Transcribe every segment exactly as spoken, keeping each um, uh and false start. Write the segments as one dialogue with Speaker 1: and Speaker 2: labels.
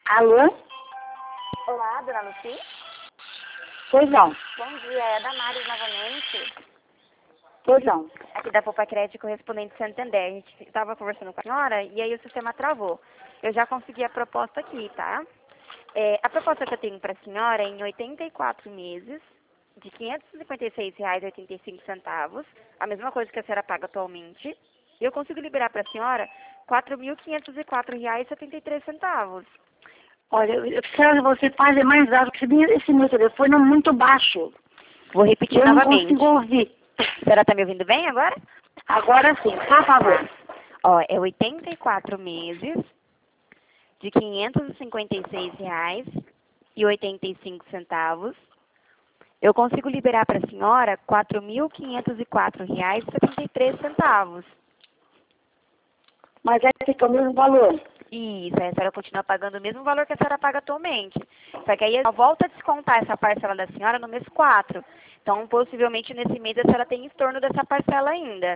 Speaker 1: Alô?
Speaker 2: Olá, dona Luci.
Speaker 1: Pois não.
Speaker 2: Bom dia, é a Damares novamente.
Speaker 1: Pois não.
Speaker 2: Aqui da Poupa Crédito Correspondente Santander. A gente estava conversando com a senhora e aí o sistema travou. Eu já consegui a proposta aqui, tá? É, a proposta que eu tenho para a senhora é em oitenta e quatro meses, de quinhentos e cinquenta e seis reais e oitenta e cinco centavos, a mesma coisa que a senhora paga atualmente. E eu consigo liberar para a senhora quatro mil quinhentos e quatro reais e setenta e três centavos.
Speaker 1: Olha, eu preciso que você fale mais alto, porque esse meu telefone é muito baixo.
Speaker 2: Vou repetir
Speaker 1: eu
Speaker 2: novamente.
Speaker 1: Eu não consigo ouvir.
Speaker 2: A senhora está me ouvindo bem agora?
Speaker 1: Agora sim, por favor.
Speaker 2: Ó, é oitenta e quatro meses, de quinhentos e cinquenta e seis reais e oitenta e cinco centavos. Eu consigo liberar para a senhora quatro mil quinhentos e quatro reais e setenta e três centavos.
Speaker 1: Mas aí fica o mesmo valor.
Speaker 2: Isso, aí a senhora continua pagando o mesmo valor que a senhora paga atualmente. Só que aí eu volto a descontar essa parcela da senhora no mês quatro. Então, possivelmente, nesse mês, a senhora tem em torno dessa parcela ainda.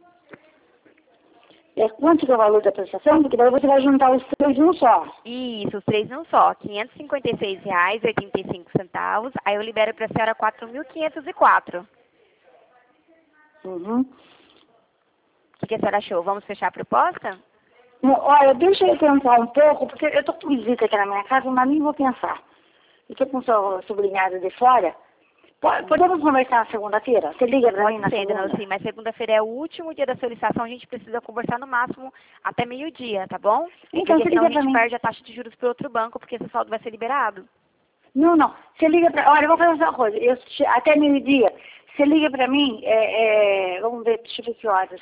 Speaker 1: É quanto que é o valor da prestação? Porque daí você vai juntar os três em um só.
Speaker 2: Isso, os três num só. quinhentos e cinquenta e seis reais e oitenta e cinco centavos. Aí eu libero para a senhora quatro mil quinhentos e quatro.
Speaker 1: Uhum.
Speaker 2: O que a senhora achou? Vamos fechar a proposta?
Speaker 1: Não, olha, deixa eu pensar um pouco, porque eu estou com visita aqui na minha casa, mas nem vou pensar. Eu estou com sua sobrinhada de fora. Podemos conversar na segunda-feira? Você liga para mim na
Speaker 2: Pode ser,
Speaker 1: segunda?
Speaker 2: dona Lucy, mas segunda-feira é o último dia da solicitação, a gente precisa conversar no máximo até meio-dia, tá bom?
Speaker 1: Então,
Speaker 2: porque
Speaker 1: você
Speaker 2: senão
Speaker 1: liga
Speaker 2: a
Speaker 1: para
Speaker 2: gente
Speaker 1: mim.
Speaker 2: perde a taxa de juros para outro banco, porque esse saldo vai ser liberado.
Speaker 1: Não, não. Você liga para... Olha, eu vou fazer uma coisa. Eu, até meio-dia, você liga para mim, é, é, vamos ver, deixa eu ver que horas.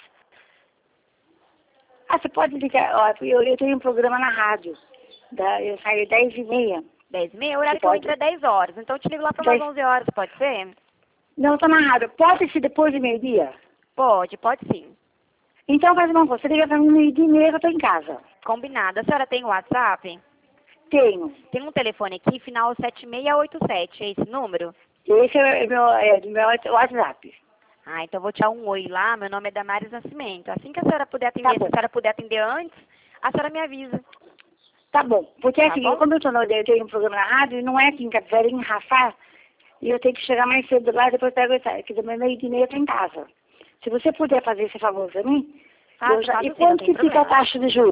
Speaker 1: Ah, você pode ligar. Ó, eu, eu tenho um programa na rádio. Da, eu saio dez e meia.
Speaker 2: dez e meia, o horário
Speaker 1: Você
Speaker 2: que eu
Speaker 1: pode?
Speaker 2: entro é dez horas, então eu te ligo lá para umas
Speaker 1: dez...
Speaker 2: onze horas, pode ser?
Speaker 1: Não, eu tô na rádio. Pode ser depois de meio-dia?
Speaker 2: Pode, pode sim.
Speaker 1: Então faz uma coisa. Você liga para mim meio-dia e meia que eu tô em casa.
Speaker 2: Combinado. A senhora tem o WhatsApp?
Speaker 1: Tenho.
Speaker 2: Tem um telefone aqui, final sete seis oito sete, é esse número?
Speaker 1: Esse é meu, é, do meu WhatsApp.
Speaker 2: Ah, então eu vou te dar um oi lá, meu nome é Damares Nascimento. Assim que a senhora puder atender,
Speaker 1: Tá
Speaker 2: se
Speaker 1: bom.
Speaker 2: a senhora puder atender antes, a senhora me avisa.
Speaker 1: Tá bom. Porque é
Speaker 2: Tá
Speaker 1: assim,
Speaker 2: bom?
Speaker 1: como eu, tô no, eu tenho um programa na rádio, e não é aqui em Capivara, é em Rafar, e eu tenho que chegar mais cedo lá, depois pego essa, que também meio de meia eu tô em casa. Se você puder fazer esse favor pra mim,
Speaker 2: Faço,
Speaker 1: eu já...
Speaker 2: faço
Speaker 1: E
Speaker 2: sim, não
Speaker 1: quanto
Speaker 2: tem
Speaker 1: que fica a
Speaker 2: problema.
Speaker 1: taxa de juros?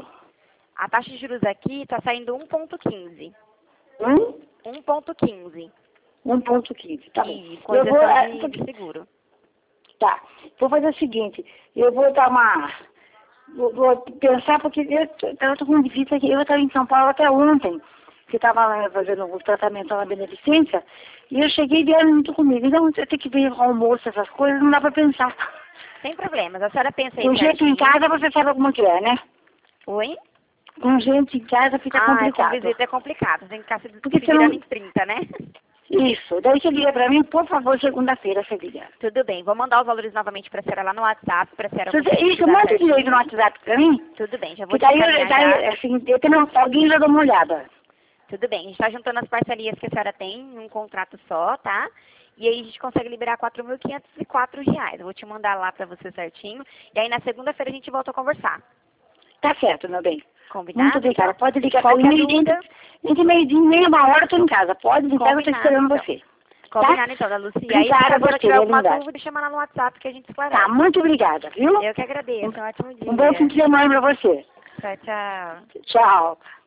Speaker 2: A taxa de juros aqui está saindo um ponto quinze.
Speaker 1: Hum?
Speaker 2: um ponto quinze.
Speaker 1: um ponto quinze, tá bom.
Speaker 2: E com
Speaker 1: Eu vou,
Speaker 2: isenção
Speaker 1: é,
Speaker 2: de,
Speaker 1: porque-
Speaker 2: de seguro.
Speaker 1: Tá. Vou fazer o seguinte, eu vou dar uma... Vou, vou pensar, porque eu, tô- eu tô com visita aqui, eu estava em São Paulo até ontem, que estava lá fazendo o tratamento lá na Beneficência, e eu cheguei e vieram muito comigo. Então, eu tenho que ver o almoço, essas coisas, não dá pra pensar.
Speaker 2: Sem problemas. A senhora pensa aí
Speaker 1: Com gente em
Speaker 2: certinho.
Speaker 1: casa, você sabe como que é, né?
Speaker 2: Oi?
Speaker 1: Com gente em casa fica
Speaker 2: Ah,
Speaker 1: complicado.
Speaker 2: com visita é complicado. Tem que ficar se,
Speaker 1: Porque
Speaker 2: se
Speaker 1: você
Speaker 2: virando
Speaker 1: não...
Speaker 2: em trinta, né?
Speaker 1: Isso. Daí você liga pra mim, por favor, segunda-feira você liga.
Speaker 2: Tudo bem. Vou mandar os valores novamente para a senhora lá no WhatsApp, para a senhora
Speaker 1: Você-
Speaker 2: conseguir
Speaker 1: Isso,
Speaker 2: estudar
Speaker 1: manda
Speaker 2: certinho.
Speaker 1: direito no WhatsApp pra mim,
Speaker 2: Tudo bem, já vou
Speaker 1: que
Speaker 2: te
Speaker 1: daí, eu-
Speaker 2: encaminhar
Speaker 1: daí
Speaker 2: já.
Speaker 1: assim, eu tenho alguém já dou uma olhada.
Speaker 2: Tudo bem, a gente está juntando as parcerias que a senhora tem em um contrato só, tá? E aí a gente consegue liberar quatro mil quinhentos e quatro reais. Eu vou te mandar lá para você certinho. E aí na segunda-feira a gente volta a conversar.
Speaker 1: Tá certo, meu bem.
Speaker 2: Combinado?
Speaker 1: Muito obrigada.
Speaker 2: Então?
Speaker 1: Pode ligar pra mim.
Speaker 2: Qualquer
Speaker 1: Meio-dia,
Speaker 2: dúvida?
Speaker 1: entre meio-dia e meia, uma hora eu tô em casa. Pode ligar, eu tô
Speaker 2: Combinado,
Speaker 1: esperando
Speaker 2: então.
Speaker 1: você.
Speaker 2: Combinado então, da Lucia. Aí se
Speaker 1: Obrigada
Speaker 2: a
Speaker 1: a
Speaker 2: senhora
Speaker 1: você,
Speaker 2: tiver alguma
Speaker 1: linda.
Speaker 2: dúvida, chama lá no WhatsApp que a gente esclarece.
Speaker 1: Tá, muito obrigada, viu?
Speaker 2: Eu que agradeço. Um ótimo dia.
Speaker 1: Um bom fim de semana pra você.
Speaker 2: Tchau, tchau.
Speaker 1: Tchau.